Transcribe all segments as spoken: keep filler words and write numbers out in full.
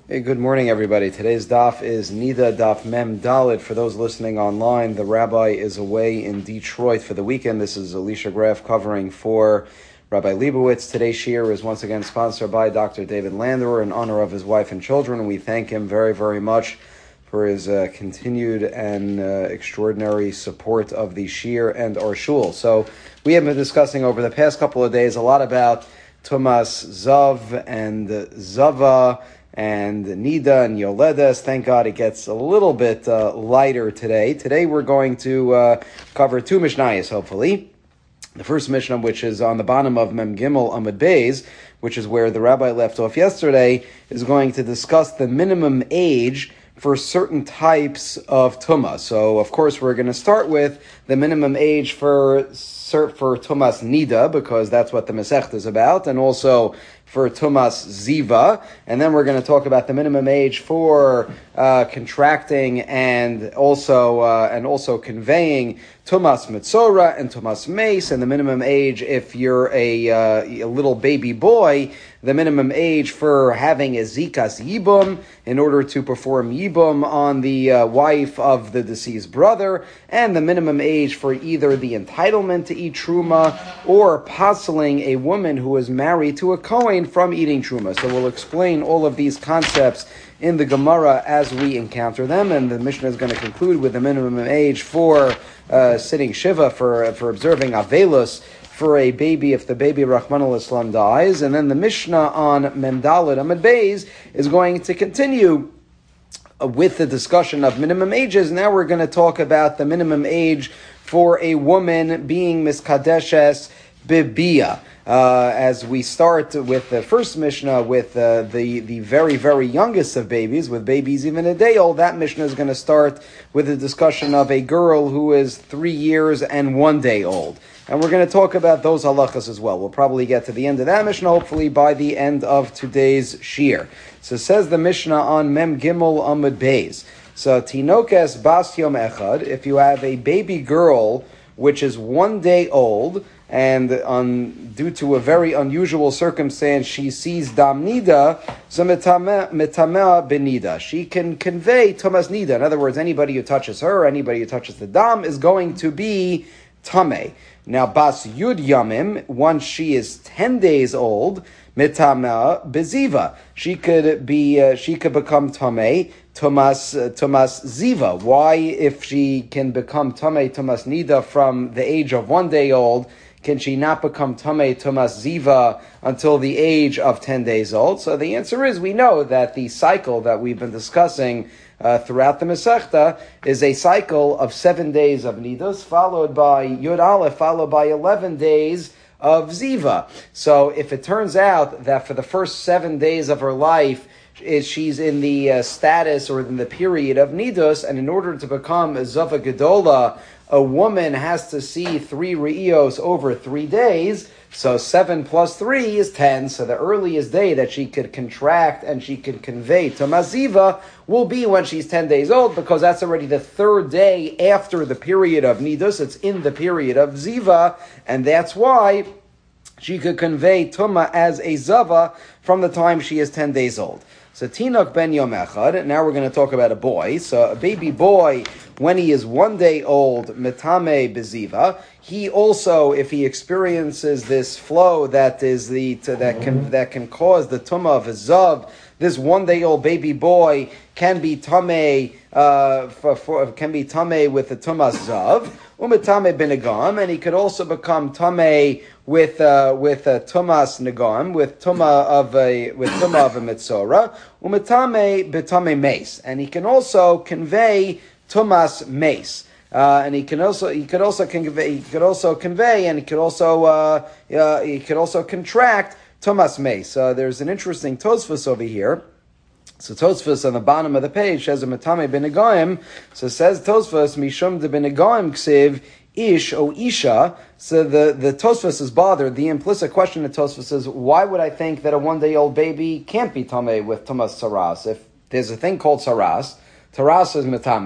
Hey, good morning, everybody. Today's daf is Nida Daf Mem Dalit. For those listening online, the rabbi is away in Detroit for the weekend. This is Alicia Graf covering for Rabbi Leibowitz. Today's shiur is once again sponsored by Doctor David Landerer in honor of his wife and children. We thank him very, very much for his uh, continued and uh, extraordinary support of the shiur and our shul. So we have been discussing over the past couple of days a lot about Tumas Zav and Zava and Nida and Yoledes. Thank God it gets a little bit uh, lighter today. Today we're going to uh, cover two Mishnayos, hopefully. The first Mishnah, which is on the bottom of Mem Gimel Amud Beis, which is where the rabbi left off yesterday, is going to discuss the minimum age for certain types of Tumah. So, of course, we're going to start with the minimum age for for Tumas Nida, because that's what the Masechta is about, and also for Tumas Ziva, and then we're going to talk about the minimum age for uh, contracting and also uh, and also conveying Tumas Metzora and Tumas Mace, and the minimum age if you're a, uh, a little baby boy, the minimum age for having a Zikas Yibum in order to perform Yibum on the uh, wife of the deceased brother, and the minimum age for either the entitlement to eat Truma or puzzling a woman who is married to a Kohen from eating Truma. So we'll explain all of these concepts in the Gemara as we encounter them, and the Mishnah is going to conclude with the minimum age for uh, sitting Shiva, for for observing Avelus, for a baby if the baby Rahman al-Islam dies, and then the Mishnah on Mem Dalet Amud Beis is going to continue with the discussion of minimum ages. Now we're going to talk about the minimum age for a woman being miskadeshes bibia. Uh, as we start with the first Mishnah with uh, the, the very, very youngest of babies, with babies even a day old, that Mishnah is going to start with a discussion of a girl who is three years and one day old. And we're going to talk about those halachas as well. We'll probably get to the end of that Mishnah, hopefully by the end of today's shiur. So says the Mishnah on Mem Gimel Amud Beis. So Tinokes Bas Yom Echad, if you have a baby girl which is one day old, and on, due to a very unusual circumstance, she sees dam nida, so metamea benida. She can convey tumas nida. In other words, anybody who touches her, anybody who touches the dam, is going to be tameh. Now, bas yud yamim, once she is ten days old, metamea beziva. She could be, uh, she could become tameh. Tumas uh, Tumas Ziva. Why, if she can become Tamei Tumas Nida from the age of one day old, can she not become Tamei Tumas Ziva until the age of ten days old? So the answer is, we know that the cycle that we've been discussing uh, throughout the Masechta is a cycle of seven days of Nidos, followed by Yud Aleph, followed by eleven days of Ziva. So if it turns out that for the first seven days of her life, is she's in the uh, status or in the period of Nidus, and in order to become a Zava Gedola, a woman has to see three Re'ios over three days, so seven plus three is ten, so the earliest day that she could contract and she could convey to Maziva will be when she's ten days old, because that's already the third day after the period of Nidus, it's in the period of Ziva, and that's why she could convey Tuma as a Zava from the time she is ten days old. So Tinok ben Yom Echad, now we're going to talk about a boy. So a baby boy, when he is one day old, metame beziva, he also, if he experiences this flow that is the to, that can that can cause the tumah of a zav, this one day old baby boy can be tameh uh, for, for can be tameh with the tumah zav, umetame benegam, and he could also become tameh with uh, with a tumas negam, with tuma of a with tuma of a mitzora, umetame betame mace, and he can also convey tumas mace. Uh, and he can also he could also convey he could also convey and he could also uh, uh, he could also contract Tumas Mace. Uh, there's an interesting Tosfos over here. So Tosfos on the bottom of the page says a Matame Benegoim. So says Tosfos Mishum de Benegoim Ksiv Ish o Isha. So the the Tosfos is bothered. The implicit question of Tosfos is, why would I think that a one day old baby can't be Tameh with Tumas Saras? If there's a thing called Saras, Taras is Matame.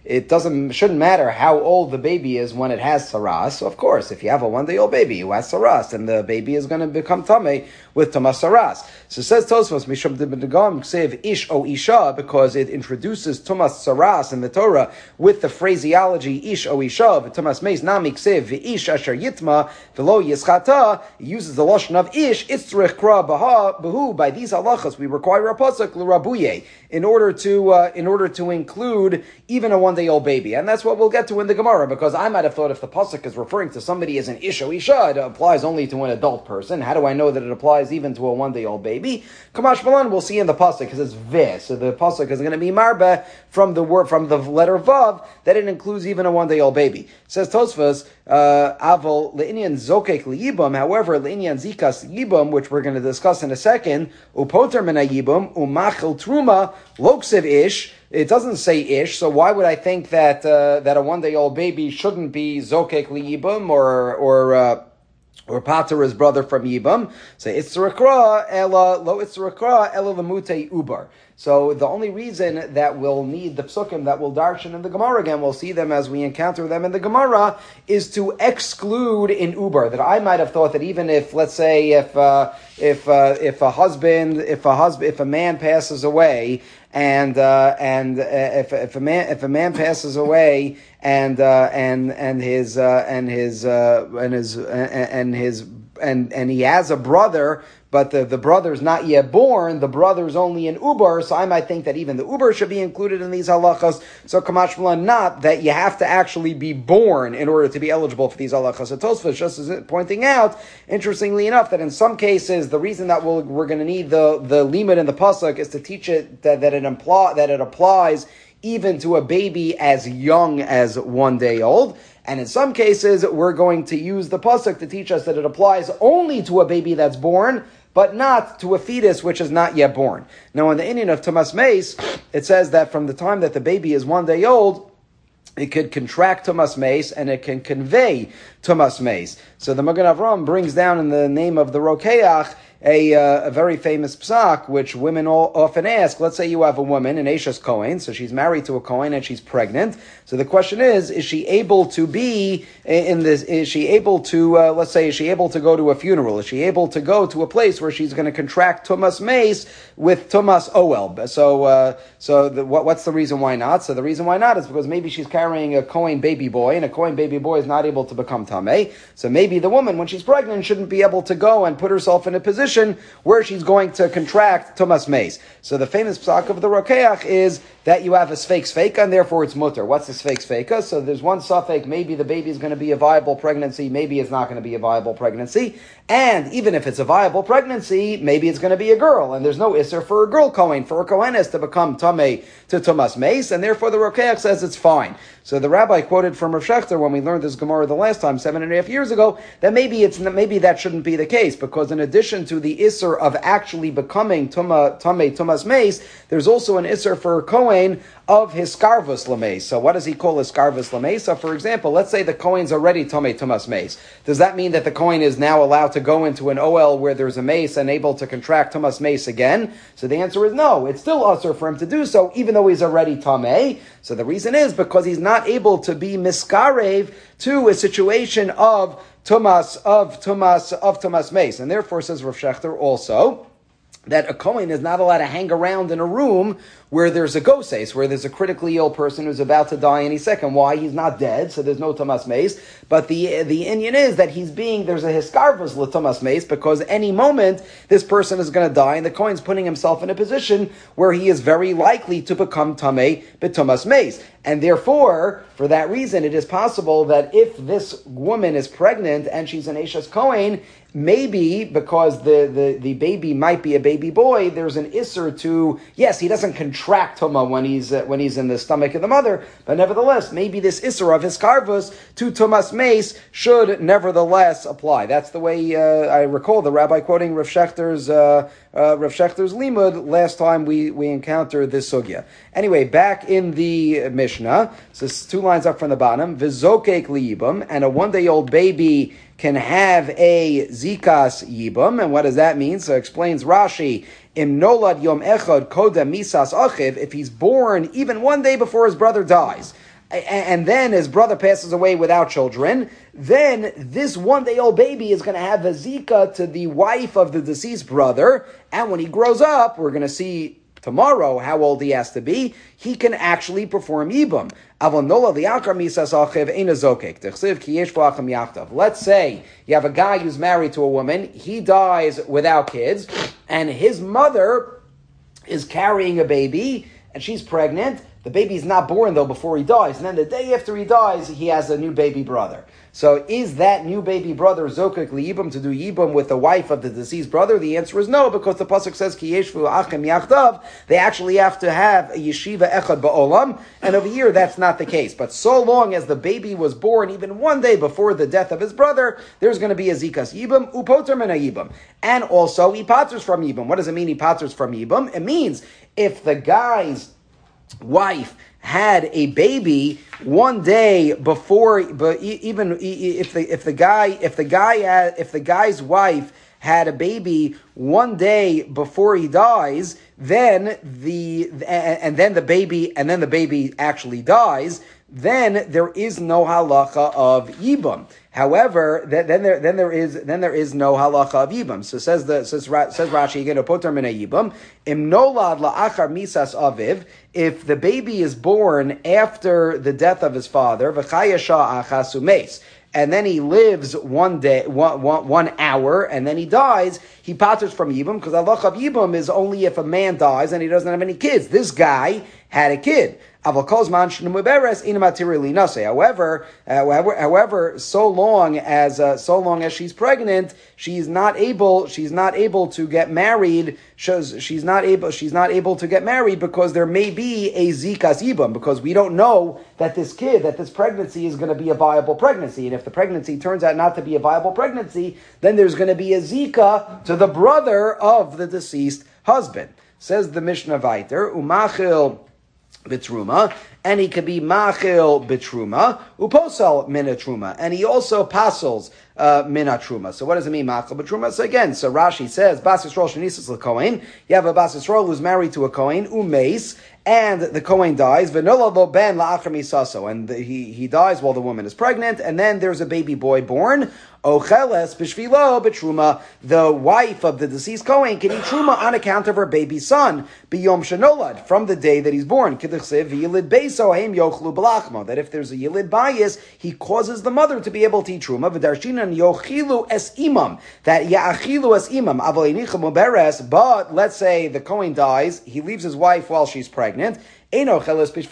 it doesn't shouldn't matter how old the baby is when it has saras. So of course, if you have a one-day-old baby who has saras, then the baby is going to become tamei with tamas saras. So it says Tosfos, Mishum Dibedagam Ksev Ish O Isha, because it introduces tamas saras in the Torah with the phraseology Ish O Isha, Tamas Meis Nami Ksev Ish Asher Yitma Velo Yischata. It uses the lashon of Ish Itzrich Kra Baha Behu. By these halachas, we require a pasuk l'rabuye in order to uh, in order to include even a one-day-old baby, and that's what we'll get to in the Gemara. Because I might have thought if the pasuk is referring to somebody as an ish or isha, it applies only to an adult person. How do I know that it applies even to a one-day-old baby? Kamash Malan, we'll see in the pasuk because it's ve, so the pasuk is going to be marbe from the word from the letter vav that it includes even a one-day-old baby. It says Tosfos, Aval le'inyan zokek liyibum. However, le'inyan zikas yibum, which we're going to discuss in a second, upoter min yibum umachil truma loksev ish. It doesn't say ish, so why would I think that uh, that a one-day-old baby shouldn't be zokek liyibum or or uh, or pater his brother from yibum? Say itzrakra ela lo itzrakra ela lemute ubar. So the only reason that we'll need the psukim that we'll darshan in the Gemara, again, we'll see them as we encounter them in the Gemara, is to exclude in uber. That I might have thought that even if, let's say, if uh, if uh, if a husband, if a husband, if a man passes away, and uh, and uh, if if a man if a man passes away, and uh, and and his uh, and his uh, and his uh, and his and and he has a brother, but the, the brother's not yet born, the brother's only an uber, so I might think that even the uber should be included in these halachas. So Kamash Malan, not that you have to actually be born in order to be eligible for these halachas. So Tosfos just is pointing out, interestingly enough, that in some cases, the reason that we'll, we're going to need the, the limud in the pasuk is to teach it that, that, it imply, that it applies even to a baby as young as one day old. And in some cases, we're going to use the pasuk to teach us that it applies only to a baby that's born, but not to a fetus which is not yet born. Now, in the Indian of Tamas Meis, it says that from the time that the baby is one day old, it could contract Tumas Meis and it can convey Tumas Meis. So the Magen Avram brings down in the name of the Rokeach a, uh, a very famous psak, which women all, often ask. Let's say you have a woman, an Ashes Kohen, so she's married to a Kohen and she's pregnant. So the question is, is she able to be in this, is she able to, uh, let's say, is she able to go to a funeral? Is she able to go to a place where she's going to contract Tumas Meis with Tumas Oel? So, uh, so the, what, what's the reason why not? So the reason why not is because maybe she's carrying a Kohen baby boy, and a Kohen baby boy is not able to become Tameh. So maybe the woman, when she's pregnant, shouldn't be able to go and put herself in a position where she's going to contract Tumas Meis. So the famous psak of the Rokeach is that you have a sfeik sfeika, and therefore it's mutter. What's the sfeik sfeika? So there's one suffix, maybe the baby is going to be a viable pregnancy, maybe it's not going to be a viable pregnancy. And even if it's a viable pregnancy, maybe it's going to be a girl, and there's no isser for a girl Kohen, for a Kohenes to become Tameh to Tumas Meis, and therefore the Rokeach says it's fine. So the rabbi quoted from Rav Shechter when we learned this Gemara the last time, seven and a half years ago, that maybe it's maybe that shouldn't be the case, because in addition to the isser of actually becoming Tuma, Tameh Tumas Meis, there's also an isser for a Kohen of his skarvus lameis. So what does he call his skarvus lameis? So for example, let's say the Kohen's already Tameh Tumas Meis. Does that mean that the Kohen is now allowed to go into an O L where there's a mace and able to contract Tumas Meis again? So the answer is no. It's still usher for him to do so, even though he's already Tameh. So the reason is because he's not able to be miskarev to a situation of Tumas, of Tumas, of Tumas Meis. And therefore, says Rav Shechter also, that a Kohen is not allowed to hang around in a room where there's a goses, where there's a critically ill person who's about to die any second. Why? He's not dead, so there's no Tumas Meis. But the the Inyan is that he's being, there's a hiskarvus l'Tumas Meis, because any moment this person is going to die, and the Kohen's putting himself in a position where he is very likely to become Tameh b'Tumas Meis. And therefore, for that reason, it is possible that if this woman is pregnant and she's an Ashes Kohen, maybe because the, the, the baby might be a baby boy, there's an isser to, yes, he doesn't contract Tuma when he's uh, when he's in the stomach of the mother, but nevertheless, maybe this isser of his karvus to Tumas Meis should nevertheless apply. That's the way uh, I recall the rabbi quoting Rav Shechter's uh, uh, Rav Shechter's limud last time we, we encountered this sugya. Anyway, back in the Mishnah, so it's two lines up from the bottom, v'zokek liyibam, and a one-day-old baby can have a zikas yibam. And what does that mean? So explains Rashi, im nolad yom echad kodem misas achiv, if he's born even one day before his brother dies. and then his brother passes away without children, then this one-day-old baby is going to have a zika to the wife of the deceased brother, and when he grows up, we're going to see tomorrow how old he has to be, he can actually perform Yibum. Let's say you have a guy who's married to a woman, he dies without kids, and his mother is carrying a baby, and she's pregnant. The baby's not born, though, before he dies. And then the day after he dies, he has a new baby brother. So is that new baby brother Zokek Yibum to do Yibum with the wife of the deceased brother? The answer is no, because the Pasuk says, Ki yeshvu achem yachdav. They actually have to have a yeshiva echad ba'olam. And over here, that's not the case. But so long as the baby was born, even one day before the death of his brother, there's going to be a zikas Yibum, upoter min Yibum. And also, he paters from Yibum. What does it mean he paters from Yibum? It means if the guy's wife had a baby one day before, but even if the if the guy if the guy had, if the guy's wife had a baby one day before he dies, then the and then the baby and then the baby actually dies, then there is no halacha of Yibum. However, then there then there is then there is no halacha of Yibum. So says the says, says Rashi again, poter min Yibum im nolad la'achar misas aviv. If the baby is born after the death of his father, v'chayasha achas umeis, and then he lives one day, one, one, one hour, and then he dies, he paters from Yibum, because halacha of Yibum is only if a man dies and he doesn't have any kids. This guy had a kid. However, uh, however, however, so long as uh, so long as she's pregnant, she's not able she's not able to get married. She's, she's not able she's not able to get married because there may be a zikas yibum, because we don't know that this kid that this pregnancy is going to be a viable pregnancy, and if the pregnancy turns out not to be a viable pregnancy, then there's going to be a zika to the brother of the deceased husband. Says the Mishnah Vayter, umachil bitruma, and he could be machil bitruma, uposal mina truma, and he also pasels uh, mina truma. So what does it mean, machil bitruma? So again, so Rashi says, Bas Yisrael shenisas l'kohen, you have a Bas Yisrael who's married to a kohen, umeis, and the kohen dies, v'nola lo ben la'achar misaso, and the, he, he dies while the woman is pregnant, and then there's a baby boy born, ocheles b'shvilo b'truma, the wife of the deceased kohen can eat truma on account of her baby son, b'yom shenolad, from the day that he's born, k'dichsev v'yilid beiso heim yochlu b'lachma, that if there's a yilid bias, he causes the mother to be able to eat truma, v'darshinan yochilu es imam, that ya'achilu es imam, aval enicham uberes, but let's say the kohen dies, he leaves his wife while she's pregnant, she's not able to eat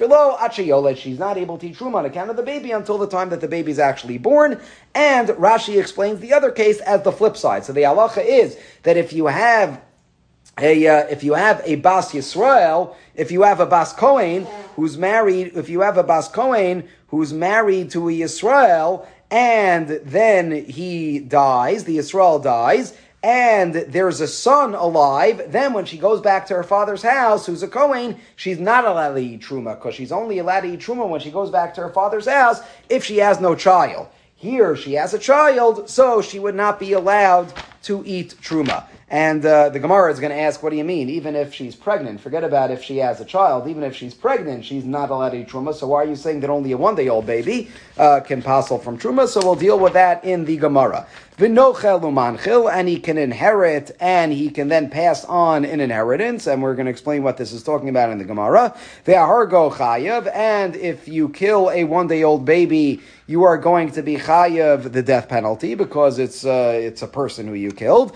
truma on account of the baby until the time that the baby is actually born. And Rashi explains the other case as the flip side. So the halacha is that if you have a uh, if you have a Bas Yisrael, if you have a Bas Kohen who's married, if you have a Bas Kohen who's married to a Yisrael, and then he dies, the Yisrael dies, and there's a son alive, then when she goes back to her father's house, who's a Kohen, she's not allowed to eat truma, because she's only allowed to eat truma when she goes back to her father's house if she has no child. Here, she has a child, so she would not be allowed to eat truma. And uh, the Gemara is going to ask, what do you mean? Even if she's pregnant, forget about if she has a child, even if she's pregnant, she's not allowed to eat truma, so why are you saying that only a one-day-old baby uh, can passel from truma? So we'll deal with that in the Gemara. V'nochel umanchil, and he can inherit, and he can then pass on an inheritance, and we're going to explain what this is talking about in the Gemara. Ve'ahargo chayav, and if you kill a one-day-old baby, you are going to be chayav the death penalty, because it's uh, it's a person who you killed.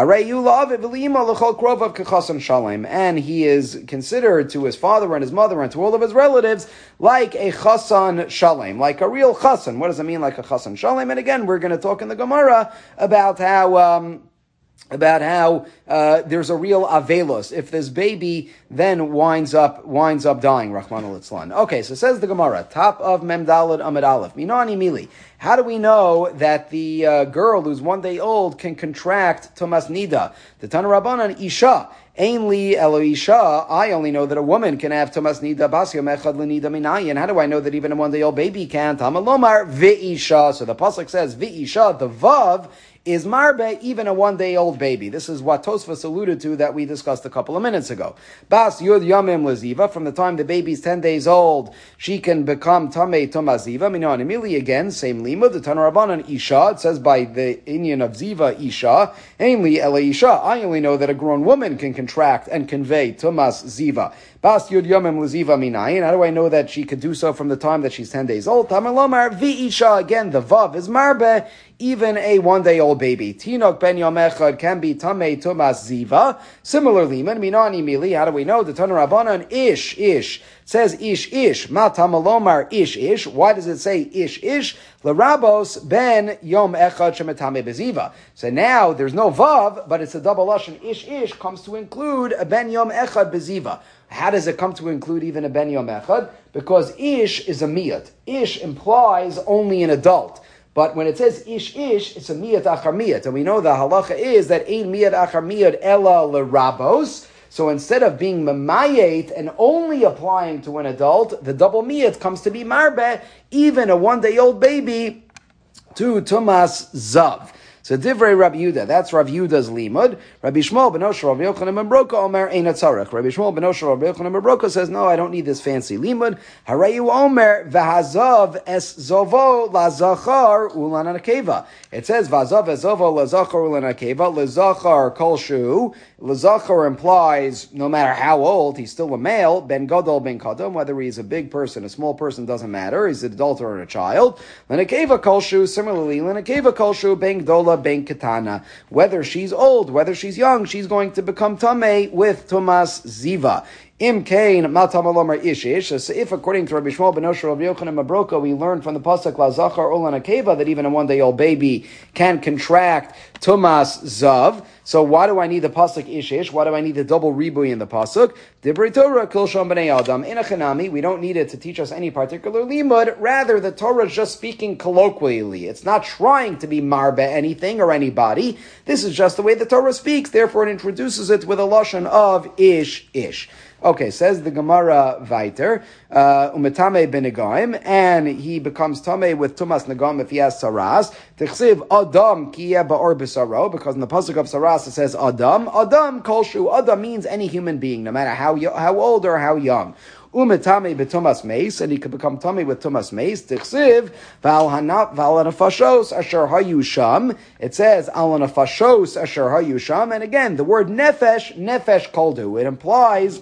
And he is considered to his father and his mother and to all of his relatives like a chasan shalem, like a real chasan. What does it mean, like a chasan shalem? And again, we're going to talk in the Gemara about how um, about how uh, there's a real avelos if this baby then winds up winds up dying. Rahman al-Itzlan. Okay, so says the Gemara, top of Memdalad Amid Aleph. Minani Mili. How do we know that the uh, girl who's one day old can contract Tomas Nida? The Tana Rabbanan Isha. Ainli Elo Isha. I only know that a woman can have Tomas Nida Basya Mechad Lenida Minayin. How do I know that even a one day old baby can? Tamalomar V'Isha. So the pasuk says V'Isha. The Vav is marbe, even a one-day-old baby. This is what Tosfos alluded to that we discussed a couple of minutes ago. Bas yud yamim leziva, from the time the baby's ten days old, she can become tamei tomaziva. Minon emili, again, same limud, the Tana Rabbanan isha, it says by the Inyan of ziva isha, namely ela isha. I only know that a grown woman can contract and convey tomas ziva. Bas yud yamim leziva minayin. How do I know that she could do so from the time that she's ten days old? Tamar lomar vi isha, again, the vav is marbe, even a one-day-old baby. Tinok ben yom echad can be tamei tumas ziva. Similarly, men minani mili. How do we know? The Tana Rabbanan ish ish says ish ish. Ma tamalomar ish ish. Why does it say ish ish? L'rabos ben yom echad shemetame beziva. So now there's no vav, but it's a double lashon. Ish ish comes to include a ben yom echad beziva. How does it come to include even a ben yom echad? Because ish is a miyat. Ish implies only an adult. But when it says ish ish, it's a miyat achar miyat. And we know the halacha is that ein miyat achar miyat ela l'rabos. So instead of being mamayet and only applying to an adult, the double miyat comes to be marbe, even a one-day-old baby, to tumas zav. So divrei Rabbi Yehuda, that's Rav Yehuda's limud. Rabbi Shmuel ben Osher Rav Yochanan ben Broka Omer ein atzarech. Rabbi Shmuel ben Osher Rav Yochanan ben Broka says, no, I don't need this fancy limud. Harayu Omer v'hazav es zovo lazachar ulan akeva. It says v'hazav es zovo lazachar ulan akeva. Lazachar kol shu. Lazachar implies no matter how old, he's still a male. Ben gadol ben kadam, whether he's a big person, a small person, doesn't matter. He's an adult or a child. Lanakeva kol shu. Similarly, lanakeva kol shu ben gdola ben katana. Whether she's old, whether she's young, she's going to become tamei with tumas ziva. Im kain matamalomer ish ish. So if according to Rabbi Shmuel ben Osher Rabbi Yochanan Mabroka, we learn from the pasuk lazachar ulan akeva that even a one-day-old baby can contract tumas zav. So why do I need the pasuk ish ish? Why do I need the double ribui in the pasuk? Divrei Torah kol sham b'nei adam in a chanami. We don't need it to teach us any particular limud. Rather, the Torah is just speaking colloquially. It's not trying to be marbe anything or anybody. This is just the way the Torah speaks. Therefore, it introduces it with a lashon of ish ish. Okay, says the Gemara Viter, umetame b'negaim, and he becomes tamei with tumas negam if he has saras. Tichsiv adam kiyeh ba'or b'saro, because in the pasuk of saras it says adam. Adam kolshu. Adam means any human being, no matter how how old or how young. Umetame b'tumas meis, and he could become tamei with tumas meis. Tichsiv v'al hanaf v'al nafashos asher hayu sham. It says al nafashos asher hayu sham, and again the word nefesh nefesh koldu. It implies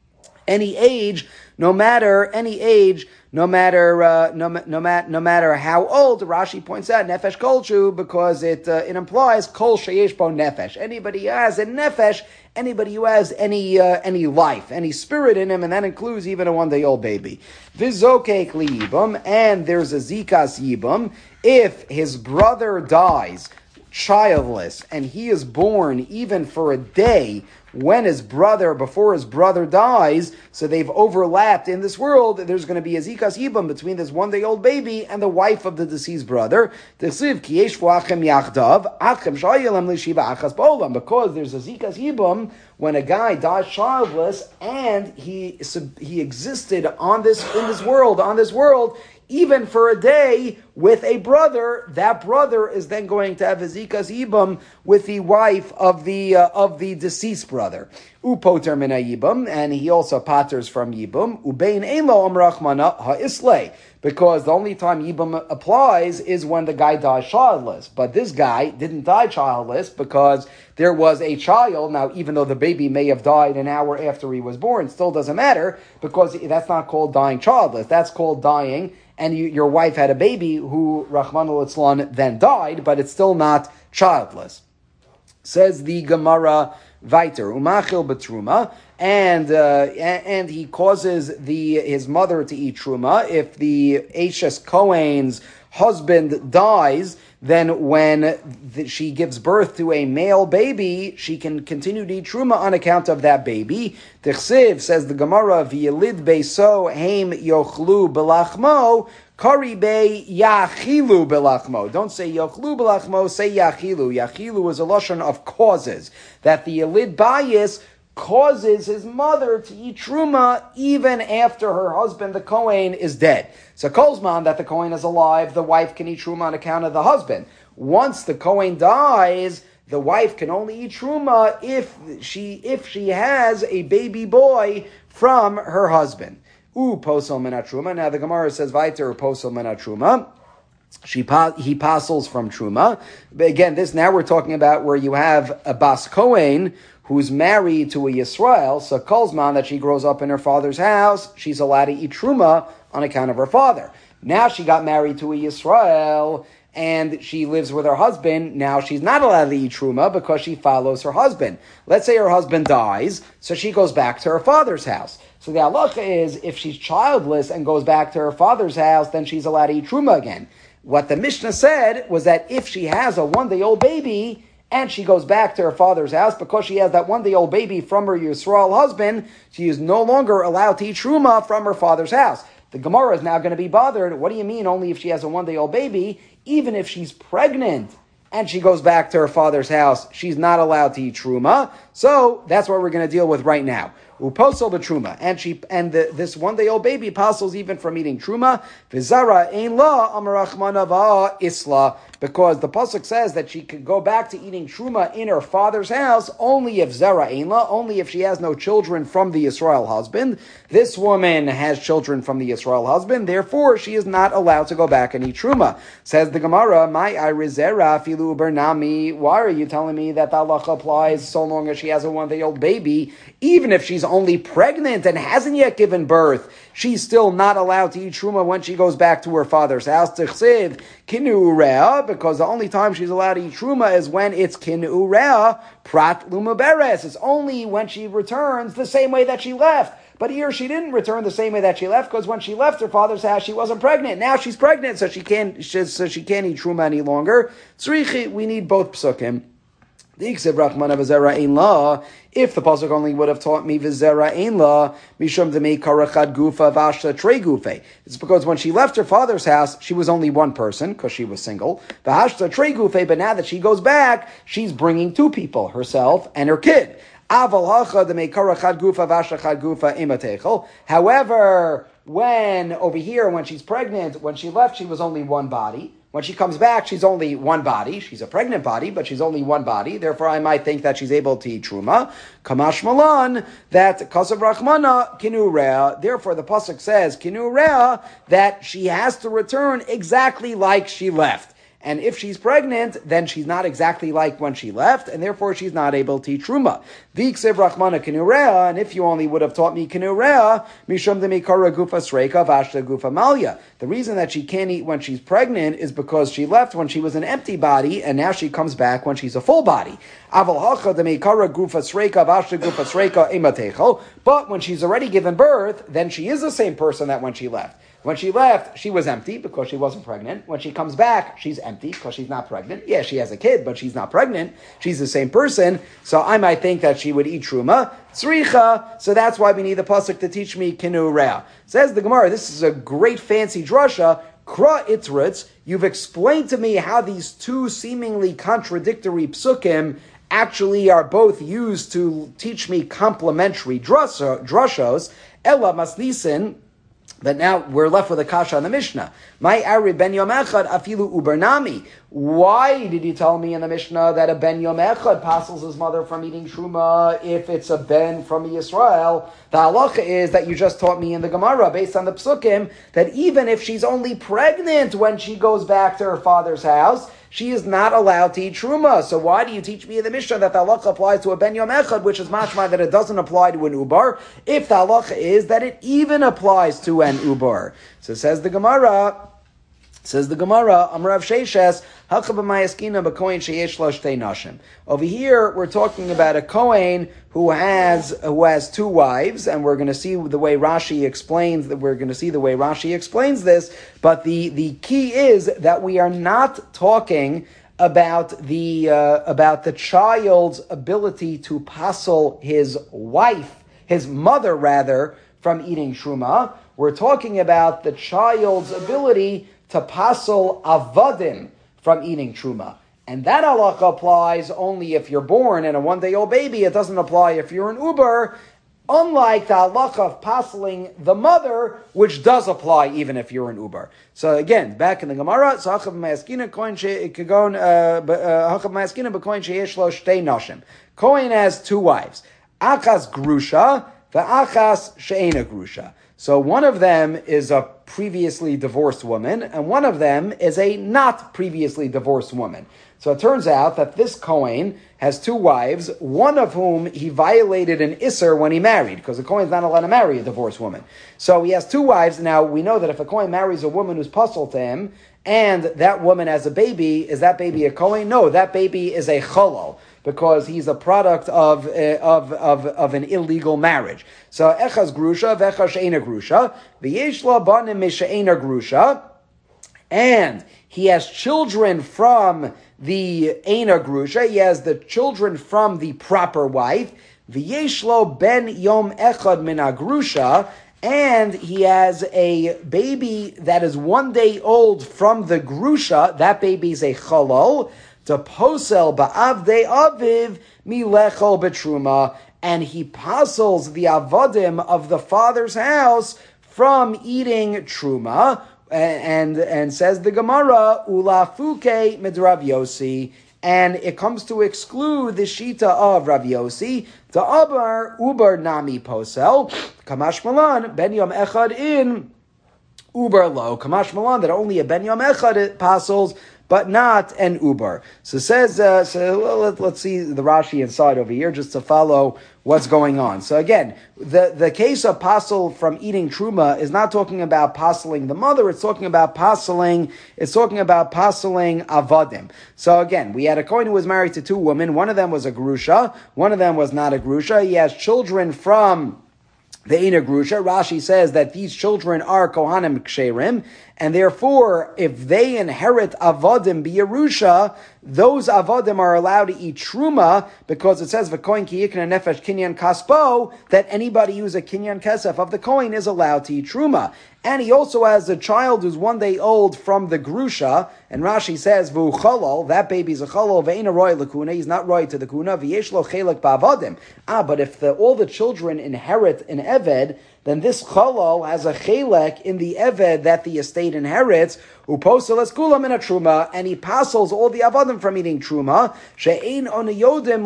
any age, no matter any age, no matter uh, no no matter no matter how old. Rashi points out nefesh kolshu because it uh, it implies kol sheyesh bo nefesh. Anybody who has a nefesh, anybody who has any uh, any life, any spirit in him, and that includes even a one-day-old baby. Vizokek liyibum, and there's a zikas yibum if his brother dies childless and he is born even for a day when his brother, before his brother dies, so they've overlapped in this world, there's going to be a zikas yibam between this one-day-old baby and the wife of the deceased brother. Because there's a zikas yibam when a guy dies childless and he he existed on this in this world, on this world, even for a day with a brother. That brother is then going to have a zikas yibam with the wife of the uh, of the deceased brother. Upoter min yibam, and he also paters from yibam. Ubein elo amrachmana haislay, because the only time yibam applies is when the guy dies childless. But this guy didn't die childless because there was a child. Now, even though the baby may have died an hour after he was born, still doesn't matter, because that's not called dying childless. That's called dying, and you, your wife had a baby who, Rahman al-Itzlan, then died, but it's still not childless. Says the Gemara Viter, umachil betruma, and uh, and he causes the his mother to eat truma. If the Ashes Kohen's husband dies, then when the, she gives birth to a male baby, she can continue to eat truma on account of that baby. Tichsiv, says the Gemara, v'yelid beiso heim yochlu belachmo, kari be yachilu belachmo. Don't say yochlu belachmo, say yachilu. Yachilu is a lashon of causes, that the yelid bayis causes his mother to eat truma even after her husband, the Kohen, is dead. So Kolzman, that the Kohen is alive, the wife can eat truma on account of the husband. once the Kohen dies, the wife can only eat truma if she if she has a baby boy from her husband. U posel menat truma. Now the Gemara says vayter posel menat truma. She he pasels from truma. But again, this now we're talking about where you have a bas Kohen who's married to a Yisrael. So kolzman that she grows up in her father's house, she's allowed to eat truma on account of her father. Now she got married to a Yisrael and she lives with her husband. Now she's not allowed to eat truma because she follows her husband. Let's say her husband dies, so she goes back to her father's house. So the halacha is, if she's childless and goes back to her father's house, then she's allowed to eat truma again. What the Mishnah said was that if she has a one-day-old baby and she goes back to her father's house because she has that one-day-old baby from her Yisrael husband, she is no longer allowed to eat truma from her father's house. The Gemara is now going to be bothered. What do you mean only if she has a one-day-old baby? Even if she's pregnant and she goes back to her father's house, she's not allowed to eat truma. So that's what we're going to deal with right now. Uposel the truma, and she and the, this one-day-old baby apostles even from eating truma. V'zara ein la amarachmana va isla, because the pasuk says that she could go back to eating truma in her father's house only if zara ein la, only if she has no children from the Yisrael husband. This woman has children from the Yisrael husband, therefore she is not allowed to go back and eat truma. Says the Gemara, my irizera filu bernami. Why are you telling me that the halacha applies so long as she has a one-day-old baby, even if she's only pregnant and hasn't yet given birth? She's still not allowed to eat truma when she goes back to her father's house. Tichsiv kinu rea, because the only time she's allowed to eat truma is when it's kinu rea prat luma beres. It's only when she returns the same way that she left. But here she didn't return the same way that she left, because when she left her father's house, she wasn't pregnant. Now she's pregnant, so she can't she, so she can't eat truma any longer. Tzrichi, we need both psukim. If the pasuk only would have taught me v'zera ein la mishum demei karachad gufa v'ashta trei gufe, it's because when she left her father's house, she was only one person because she was single. V'ashta trei gufe, but now that she goes back, she's bringing two people, herself and her kid. However, when over here, when she's pregnant, when she left, she was only one body. When she comes back, she's only one body. She's a pregnant body, but she's only one body. Therefore, I might think that she's able to eat truma. Kamash malan, that kasav rachmana kinu rea. Therefore, the pasuk says kinu rea, that she has to return exactly like she left. And if she's pregnant, then she's not exactly like when she left, and therefore she's not able to eat truma. V'iksev rachmana kinurea, and if you only would have taught me kinurea, mishum demikara gufa sreika vashta gufa malya. The reason that she can't eat when she's pregnant is because she left when she was an empty body, and now she comes back when she's a full body. Aval hacha demikara gufa sreika vashta gufa sreika imatechel. But when she's already given birth, then she is the same person that when she left. When she left, she was empty because she wasn't pregnant. When she comes back, she's empty because she's not pregnant. Yeah, she has a kid, but she's not pregnant. She's the same person. So I might think that she would eat truma. Tzricha. So that's why we need the pasuk to teach me kinu rea. Says the Gemara, this is a great fancy drasha. Kra itrutz. You've explained to me how these two seemingly contradictory psukim actually are both used to teach me complementary drashos. Ella masnisin. But now we're left with a kasha on the Mishnah. My Ari ben Yom Echad afilu ubernami. Why did you tell me in the Mishnah that a ben Yom Echad passes his mother from eating truma if it's a ben from Yisrael? The halacha is that you just taught me in the Gemara based on the psukim that even if she's only pregnant when she goes back to her father's house, she is not allowed to eat truma. So why do you teach me in the Mishnah that the halacha applies to a ben yom echad, which is mashma that it doesn't apply to an ubar, if the halacha is that it even applies to an ubar? So says the Gemara, says the Gemara, Amrav Sheishes, Hachab b'kohen sheyesh lo shtei nashim. Over here, we're talking about a kohen who has who has two wives, and we're going to see the way Rashi explains that. We're going to see the way Rashi explains this. But the, the key is that we are not talking about the uh, about the child's ability to passel his wife, his mother rather, from eating truma. We're talking about the child's ability to passel avadim from eating truma. And that halacha applies only if you're born and a one-day-old baby. It doesn't apply if you're an uber. Unlike the halacha of pasling the mother, which does apply even if you're an uber. So again, back in the Gemara, so hachav ma'askina kohen she'ikagon hachav ma'askina b'kohen sheyesh lo shtei nashim. Kohen has two wives, achas grusha ve'achas she'ena grusha. So one of them is a previously divorced woman, and one of them is a not previously divorced woman. So it turns out that this Kohen has two wives, one of whom he violated an Isser when he married, because a Kohen is not allowed to marry a divorced woman. So he has two wives. Now, we know that if a Kohen marries a woman who's puzzle to him, and that woman has a baby, is that baby a Kohen? No, that baby is a Cholol, because he's a product of, uh, of, of, of an illegal marriage. So, Echaz Grusha, Vechaz She'ena Grusha, V'yesh la banim mishe'ena Grusha, and he has children from the Eina Grusha. He has the children from the proper wife. V'yeshlo ben yom echad min Grusha, and he has a baby that is one day old from the Grusha. That baby is a chalal. To posel ba'avdei aviv milechol betruma, and he puzzles the avodim of the father's house from eating truma. And, and says the Gemara, Ulafuke mid Rav Yossi, and it comes to exclude the Shita of Rav Yossi, the Abar Uber Nami Posel, Kamash Malan, Ben Yom Echad in Uber Lo, Kamash Malan, that only a Ben Yom Echad passes, but not an Uber. So says, uh, so let, let's see the Rashi inside over here just to follow what's going on. So again, the, the case of pasel from eating truma is not talking about paseling the mother, it's talking about paseling, it's talking about paseling avadim. So again, we had a Kohen who was married to two women, one of them was a grusha, one of them was not a grusha, he has children from the Eina Grusha. Rashi says that these children are Kohanim Ksherim, and therefore, if they inherit Avodim B'Yerusha, those Avodim are allowed to eat Truma, because it says, V'koin ki yikna nefesh kinyan kaspo, that anybody who's a kinyan kesef of the Kohen is allowed to eat Truma. And he also has a child who's one day old from the Grusha, and Rashi says, V'u chalal, that baby's a chalal, V'eina roi l'kuna, he's not roi to the kuna, V'yesh lo chelek ba'avodim. Ah, but if the, all the children inherit an Eved, then this chalal has a chelek in the Eved that the estate inherits, uposel es kulam in a truma, and he passes all the avodim from eating truma, she'ein onayodim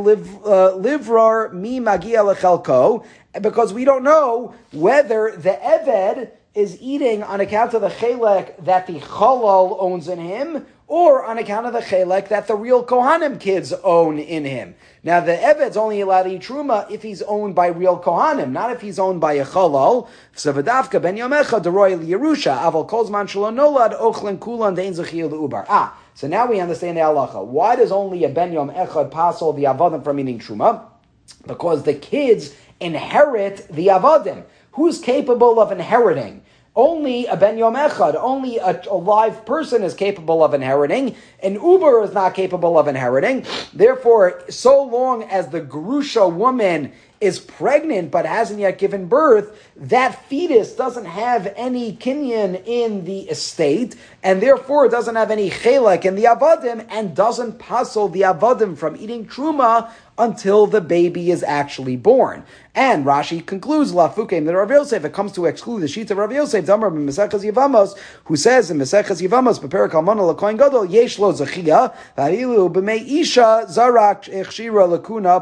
livrar mi magia lechelko, because we don't know whether the Eved is eating on account of the chelek that the chalal owns in him, or on account of the chelek that the real Kohanim kids own in him. Now, the Eved's only allowed to eat truma if he's owned by real Kohanim, not if he's owned by a chalal. So v'davka ben yomecha deroy liyerusha aval kol zman shelo nolad ochlen kulan dein zechiyah leubar. Ah, so now we understand the halacha. Why does only a ben yom echad passel the avodim from eating truma? Because the kids inherit the avodim. Who's capable of inheriting? Only a ben yom echad, only a, a live person is capable of inheriting. An uber is not capable of inheriting. Therefore, so long as the grusha woman is pregnant but hasn't yet given birth, that fetus doesn't have any kinyan in the estate, and therefore doesn't have any chelek in the avadim, and doesn't passel the avadim from eating truma until the baby is actually born. And Rashi concludes, Lafukim, that Rav Yosef, it comes to exclude the sheet of Rav Yosef, Damar Mesechas Yevamos, who says in Mesechas Yevamos, Beperak Almana Lakoin Gadol, Yesh Lo Zechia, Vahilu B'mei Isha, Zarak Echshira Lakuna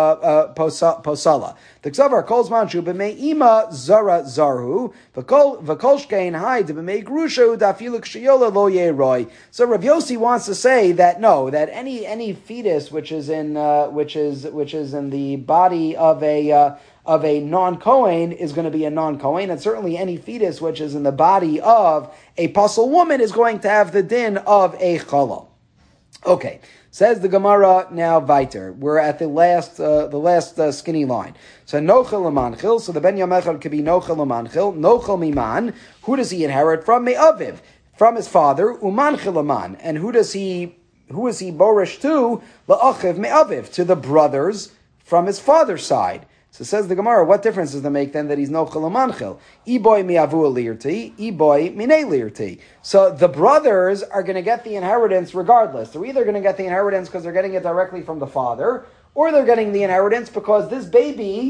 Posala. The Ksavar calls Manshu B'mei Ima Zara Zarhu, V'kolshkein Hai, B'mei Grusha, Dafiluk Shiola Lo Yeroi. So Rav Yossi wants to say that no, that any any fetus which is in uh, which is which is in the body of a uh, of a non-Kohen is going to be a non-Kohen, and certainly any fetus which is in the body of a puzzle woman is going to have the din of a chalal. Okay, says the Gemara now weiter. We're at the last uh, the last uh, skinny line. So nochel lemanchil, so the ben yom echad could be nochel lemanchil, nochel miman. Who does he inherit from? Me'aviv, from his father, umanchil leman. And who does he who is he borish to? La'achiv me'aviv, to the brothers from his father's side. So says the Gemara, what difference does it make then that he's nochel lemanchil? Iboy mi'avu lirti, iboy minei lirti. So the brothers are going to get the inheritance regardless. They're either going to get the inheritance because they're getting it directly from the father, or they're getting the inheritance because this baby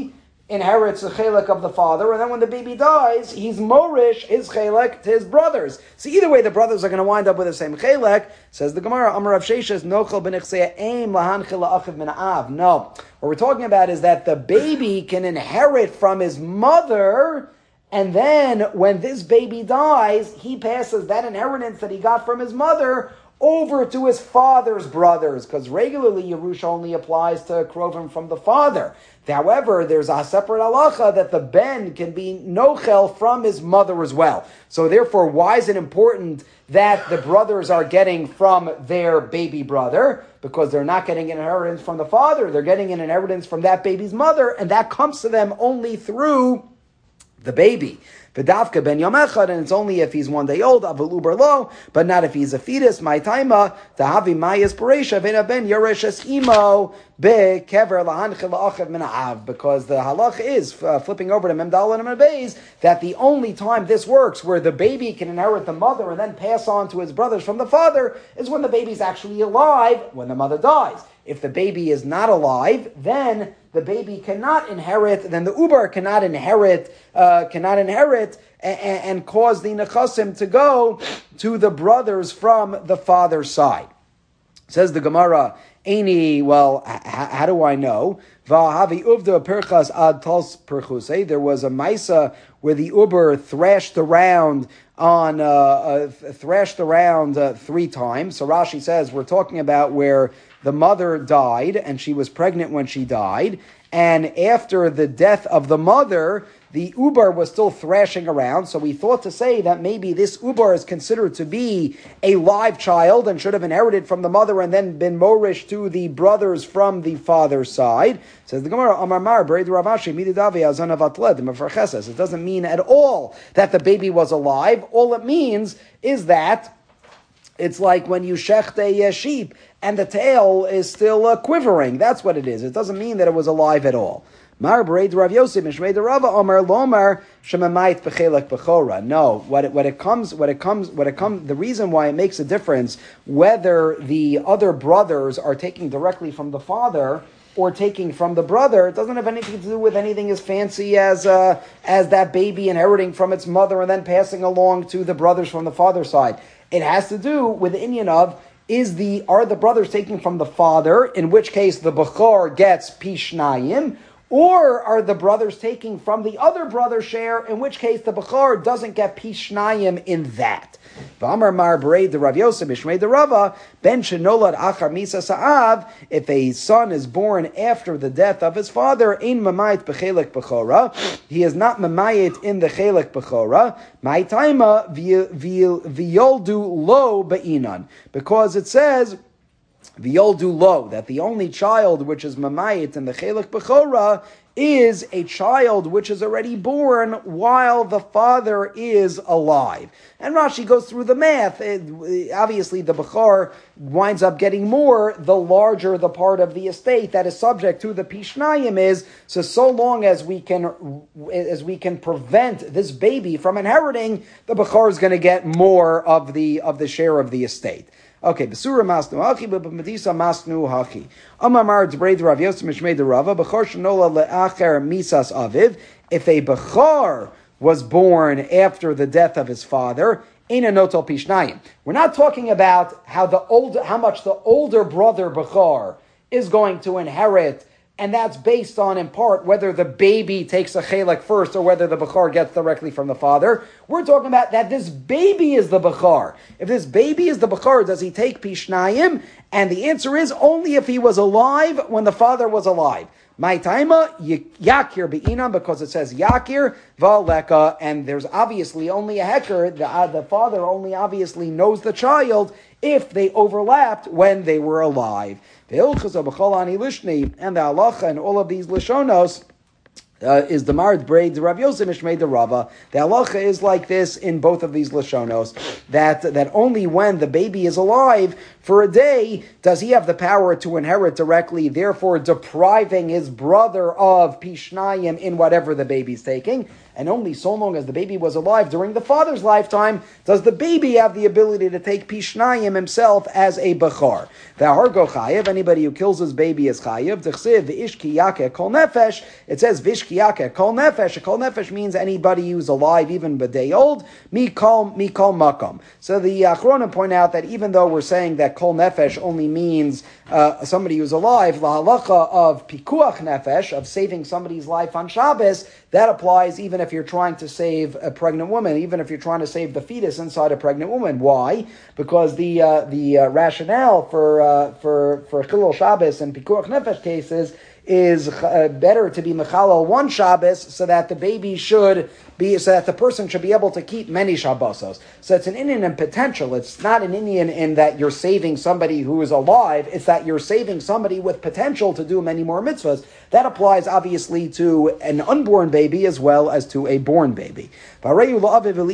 inherits the chelek of the father, and then when the baby dies, he's morish his chelek to his brothers. So either way, the brothers are going to wind up with the same chelek. Says the Gemara, Amar Rav Sheshes, Nochel b'nechseya aim lahanchil la'achiv min av. No, what we're talking about is that the baby can inherit from his mother, and then when this baby dies, he passes that inheritance that he got from his mother over to his father's brothers, because regularly Yerusha only applies to Krovim from the father. However, there's a separate halacha that the ben can be nochel from his mother as well. So therefore, why is it important that the brothers are getting from their baby brother? Because they're not getting an inheritance from the father, they're getting an inheritance from that baby's mother, and that comes to them only through the baby. V'davka ben yom echad, and it's only if he's one day old, avul uber lo, but not if he's a fetus. My taima tahavi mayas bereisha v'ena ben yoresh es imo bekever lahanchil la'achav min ha'av. Because the halach is uh, flipping over to memdal and membeis that the only time this works, where the baby can inherit the mother and then pass on to his brothers from the father, is when the baby's actually alive when the mother dies. If the baby is not alive, then the baby cannot inherit, then the uber cannot inherit, uh, cannot inherit and, and cause the nechasim to go to the brothers from the father's side. Says the Gemara, Aini, well, h- how do I know? V'havi uvda perchas ad tals perchuse. There was a maisa where the uber thrashed around on, uh, uh, thrashed around uh, three times. So Rashi says we're talking about where the mother died, and she was pregnant when she died, and after the death of the mother, the uber was still thrashing around, so we thought to say that maybe this uber is considered to be a live child and should have inherited from the mother and then been morish to the brothers from the father's side. Says the Gemara, Amar Mar, Bered Rav Ashi, Mididavi Azan Avatled, Mefarcheses. It doesn't mean at all that the baby was alive. All it means is that it's like when you shecht a sheep and the tail is still uh, quivering. That's what it is. It doesn't mean that it was alive at all. Mar Bered Rav Yosef Mishmei de Rava Omer Lomar Shemamayit Bechelek Bechora. No, what it, what it comes, what it comes, what it comes. The reason why it makes a difference whether the other brothers are taking directly from the father or taking from the brother, it doesn't have anything to do with anything as fancy as uh, as that baby inheriting from its mother and then passing along to the brothers from the father's side. It has to do with the inyan of, is the are the brothers taking from the father, in which case the Bechor gets Pishnayim, or are the brothers taking from the other brother's share, in which case the Bechor doesn't get Pishnayim in that. V'amar mar Bered de Rav Yosef Mishmei de Rava ben shenolad achar misa sa'av. If a son is born after the death of his father, ein mamayit bechelek bechora. He is not mamayit in the chelek bechora. My taima v'yoldu lo be'inan, because it says v'yoldu lo, that the only child which is mamayit in the chelek bechora is a child which is already born while the father is alive. And Rashi goes through the math. It, obviously, the Bechor winds up getting more the larger the part of the estate that is subject to the Pishnayim is. So, so long as we can as we can prevent this baby from inheriting, the Bechor is going to get more of the of the share of the estate. Okay, Besura Masnu Hachi, but Medisa Masnu Hachi. Amar Dbreid Rav Yosef Mishmei de Rava, Bechor Shanola Le'acher Misas Aviv. If a Bechor was born after the death of his father, Eina Notel Pishnayim. We're not talking about how the old, how much the older brother Bechor is going to inherit, and that's based on, in part, whether the baby takes a chelek first or whether the Bechor gets directly from the father. We're talking about that this baby is the Bechor. If this baby is the Bechor, does he take Pishnayim? And the answer is only if he was alive when the father was alive. My taima yakir be'inam, because it says yakir va'leka, and there's obviously only a heker. The, uh, the father only obviously knows the child if they overlapped when they were alive. The Hilchos of B'chol Ani Lishni and the halacha and all of these lishonos uh, is the Mard Braid, the Rav Yosef Mishmei the Rava. The halacha is like this in both of these lishonos, that that only when the baby is alive for a day does he have the power to inherit directly, therefore depriving his brother of Pishnayim in whatever the baby's taking. And only so long as the baby was alive during the father's lifetime does the baby have the ability to take Pishnayim himself as a Bechor. The Hargo Chayev, anybody who kills his baby is Chayev. T'chsiv v'ish ki yakeh kol nefesh. It says vish shkiyake kol nefesh. Kol nefesh means anybody who's alive, even b'day old. Mi kol mi kol makom. So the Achronim point out that even though we're saying that kol nefesh only means uh, somebody who's alive, la halacha of pikuach nefesh, of saving somebody's life on Shabbos, that applies even if you're trying to save a pregnant woman, even if you're trying to save the fetus inside a pregnant woman. Why? Because the uh, the uh, rationale for uh, for for Chilul Shabbos and pikuach nefesh cases is uh, better to be mechalal one Shabbos so that the baby should be, so that the person should be able to keep many Shabbosos. So it's an Indian in potential. It's not an Indian in that you're saving somebody who is alive. It's that you're saving somebody with potential to do many more mitzvahs. That applies obviously to an unborn baby as well as to a born baby. What does it mean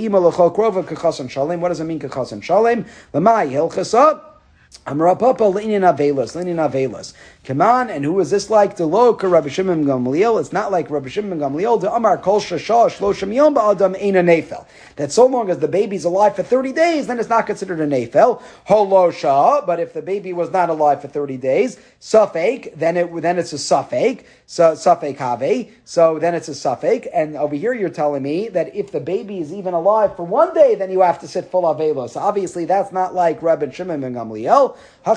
kachas shalem? Lamai hilchasa. Amra Papa Leinin Avelos, Leinin Avelos. Come on, and who is this like? The lo Rabbi Shimon Gamliel. It's not like Rabbi Shimon Gamliel. The Amar Kol Shashah Shloshim Yom Ba'adam Ein a Nefel. That so long as the baby's alive for thirty days, then it's not considered a Nefel. Holo Shah. But if the baby was not alive for thirty days, Safek, then it then it's a Safek. So Safek Have. So then it's a Safek. And over here you're telling me that if the baby is even alive for one day, then you have to sit full Avelos. So obviously that's not like Rabbi Shimon ben Gamliel.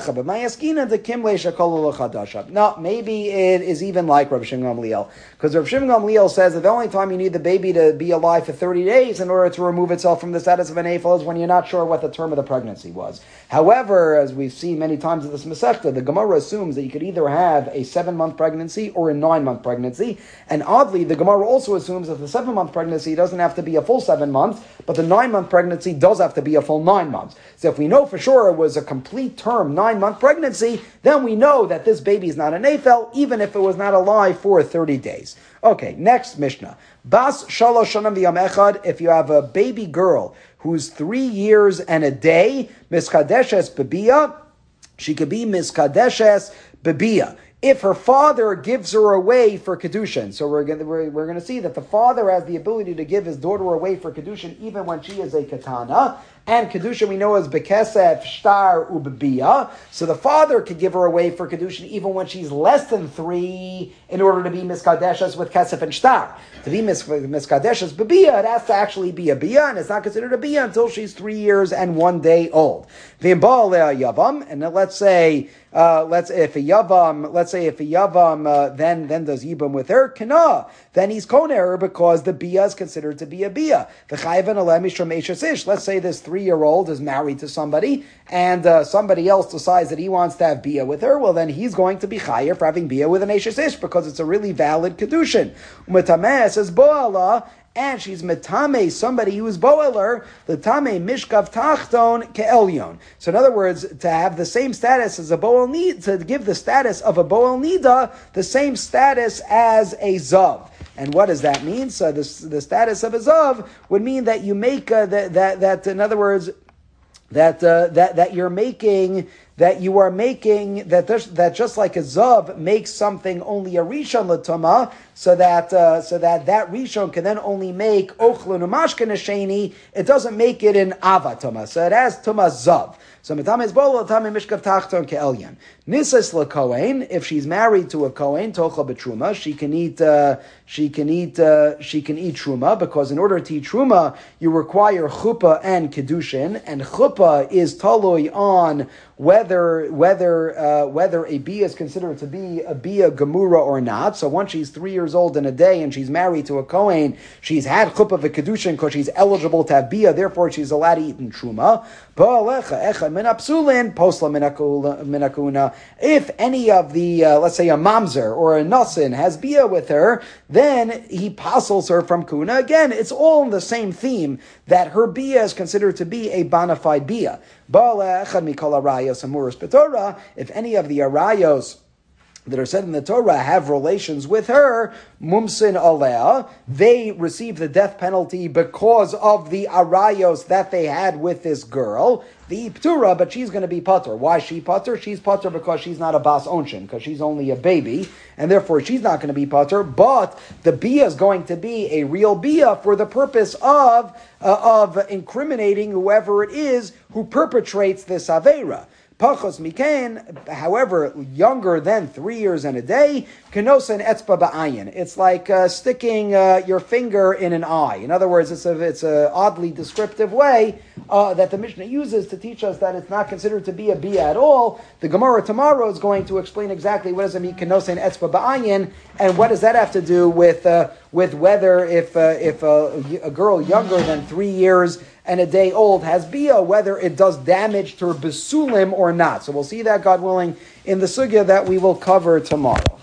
No, maybe it is even like Rabbi Shimon Gamliel. Because Rabbi Shimon Gamliel says that the only time you need the baby to be alive for thirty days in order to remove itself from the status of an Eiffel is when you're not sure what the term of the pregnancy was. However, as we've seen many times in this Masechta, the Gemara assumes that you could either have a seven-month pregnancy or a nine-month pregnancy. And oddly, the Gemara also assumes that the seven-month pregnancy doesn't have to be a full seven months, but the nine-month pregnancy does have to be a full nine months. So if we know for sure it was a complete term nine-month pregnancy, then we know that this baby is not an Eiffel, even if it was not alive for thirty days. Okay, next Mishnah. Bas shalosh shanam v'yam echad, if you have a baby girl who's three years and a day, miskadeshes bebia, she could be miskadeshes bebia. If her father gives her away for Kedushin. So we're going to, we're, we're going to see that the father has the ability to give his daughter away for Kedushin even when she is a Katana. And Kedushin we know as Bekesef, Shtar, Ubbiya. So the father could give her away for Kedushin even when she's less than three in order to be Miskadeshes with Kesef and Shtar. To be mis- Miskadeshes Bebiya, it has to actually be a Biya, and it's not considered a Biya until she's three years and one day old. Yavam, and then let's say, uh, let's if a Yavam, let's say if a Yavam uh, then then does Yibam with her, Kana, then he's Koner because the Biya is considered to be a Biya. Let's say this three-year-old is married to somebody, and uh, somebody else decides that he wants to have Biya with her, well then he's going to be Chayer for having Biya with an Eshes Ish because it's a really valid Kedushin. Umetameh says Bo'ala, and she's metame, somebody who is boiler, the tame mishkav tachton ke'elyon. So in other words, to have the same status as a boel nida, to give the status of a boel nida, the same status as a zav. And what does that mean? So this, the status of a zav would mean that you make uh, that, that that in other words that uh, that that you're making. That you are making, that that just like a zav makes something only a rishon l'tuma, so that uh, so that that rishon can then only make ochlun umashken sheni. It doesn't make it in avatuma, so it has tuma zav. So mitam is bol mitam mishkav tachton ke'elyan. Nisas l'kohen, if she's married to a kohen, tocha b'truma, she can eat uh, she can eat uh, she can eat truma, because in order to eat truma you require chuppah and kedushin, and chuppah is talui on whether whether uh, whether a bia is considered to be a bia gemura or not. So once she's three years old in a day and she's married to a kohen, she's had chuppah v'kedushin because she's eligible to have bia. Therefore, she's allowed to eat in truma. If any of the uh, let's say a mamzer or a nasin has bia with her, then he passes her from kuna. Again, it's all in the same theme that her bia is considered to be a bona fide bia. If any of the arayos that are said in the Torah have relations with her, mumsin alea, they receive the death penalty because of the arayos that they had with this girl. The ptura, but she's going to be pater. Why is she pater? She's pater because she's not a bas onshin, because she's only a baby, and therefore she's not going to be pater. But the bia is going to be a real bia for the purpose of uh, of incriminating whoever it is who perpetrates this avera. Pachos mikain, however, younger than three years and a day, kenosen etzba ba'ayin. It's like uh, sticking uh, your finger in an eye. In other words, it's a it's a oddly descriptive way uh, that the Mishnah uses to teach us that it's not considered to be a bia at all. The Gemara tomorrow is going to explain exactly what does it mean kenosen etzba ba'ayin, and what does that have to do with uh, with whether if uh, if uh, a girl younger than three years and a day old has bia, whether it does damage to her besulim or not. So we'll see that, God willing, in the sugya that we will cover tomorrow.